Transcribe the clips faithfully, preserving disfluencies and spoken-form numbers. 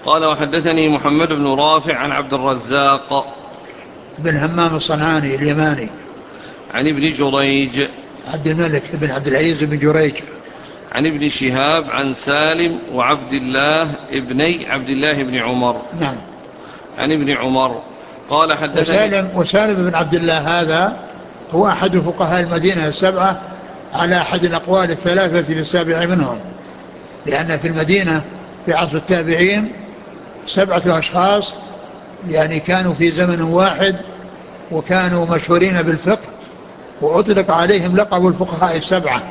قال وحدثني محمد بن رافع عن عبد الرزاق بن همام الصنعاني اليماني عن ابن جريج عبد الملك بن عبد العزيز بن جريج عن ابن شهاب عن سالم وعبد الله ابني عبد الله بن عمر نعم عن ابن عمر قال حدثني وسالم, وسالم بن عبد الله هذا هو أحد فقهاء المدينة السبعة على أحد الأقوال الثلاثة في السابع منهم، لأن في المدينة في عصر التابعين سبعة أشخاص يعني كانوا في زمن واحد وكانوا مشهورين بالفقه وأطلق عليهم لقب الفقهاء السبعة.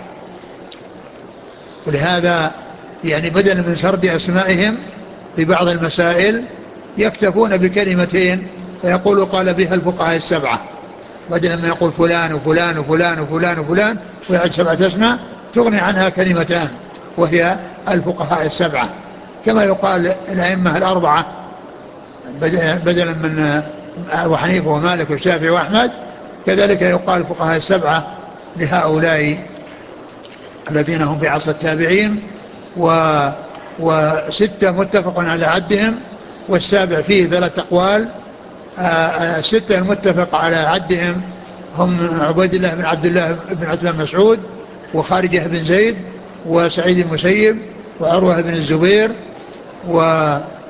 ولهذا يعني بدلا من سرد أسمائهم في بعض المسائل يكتفون بكلمتين فيقولوا قال بها الفقهاء السبعة، بدلا ما يقول فلان وفلان وفلان وفلان وفلان ويعد سبعة أسماء تغني عنها كلمتان وهي الفقهاء السبعة. كما يقال الأئمة الأربعة بدلا من أبو حنيفة ومالك والشافعي وأحمد، كذلك يقال الفقهاء السبعة لهؤلاء الذين هم في عصر التابعين. و وستة متفق على عدهم، والسابع فيه ثلاث أقوال. الستة المتفق على عدهم هم عبيد الله بن عبد الله بن عتبة بن مسعود، وخارجة بن زيد، وسعيد المسيب، وعروة بن الزبير، و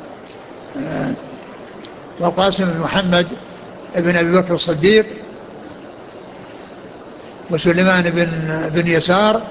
والقاسم بن محمد بن أبي بكر الصديق، وسليمان بن, بن يسار.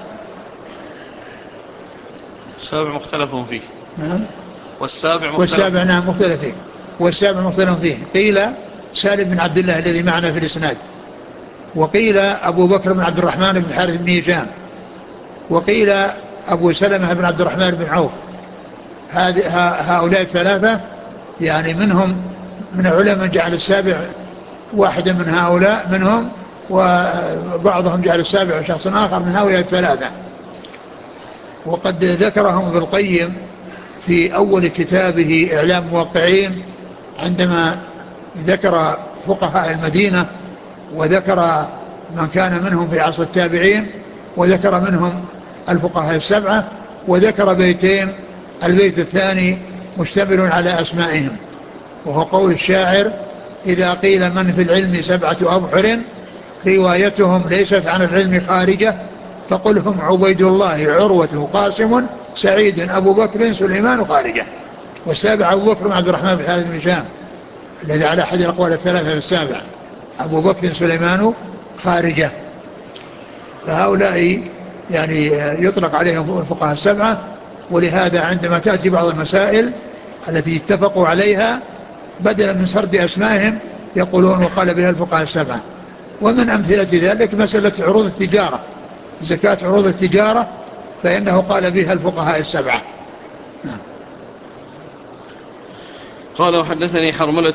السابع مختلف فيه. نعم. والسابع مختلف والسابع نعم مختلف فيه. والسابع مختلف فيه قيل سالم بن عبد الله الذي معنا في الإسناد، وقيل أبو بكر بن عبد الرحمن بن الحارث بن هشام، وقيل أبو سلمة بن عبد الرحمن بن عوف. هؤلاء الثلاثة يعني منهم من العلماء جعل السابع واحدا من هؤلاء منهم، وبعضهم جعل السابع شخص آخر من هؤلاء الثلاثة. وقد ذكرهم ابن القيم في أول كتابه إعلام الموقعين عندما ذكر فقهاء المدينة وذكر من كان منهم في عصر التابعين وذكر منهم الفقهاء السبعة، وذكر بيتين، البيت الثاني مشتمل على أسمائهم وهو قول الشاعر: إذا قيل من في العلم سبعة أبحر روايتهم ليست عن العلم خارجة فقل هم عبيد الله عروة قاسم سعيد أبو بكر سليمان خارجة. والسابع أبو بكر عبد الرحمن بن الحارث بن هشام الذي على أحد الأقوال الثلاثة في السابع، أبو بكر سليمان خارجة. فهؤلاء يعني يطلق عليهم الفقهاء السبعة. ولهذا عندما تأتي بعض المسائل التي اتفقوا عليها بدلا من سرد أسمائهم يقولون وقال بها الفقهاء السبعة. ومن أمثلة ذلك مسألة عروض التجارة، زكاة عروض التجارة فإنه قال بها الفقهاء السبعة. قال وحدثني حرملة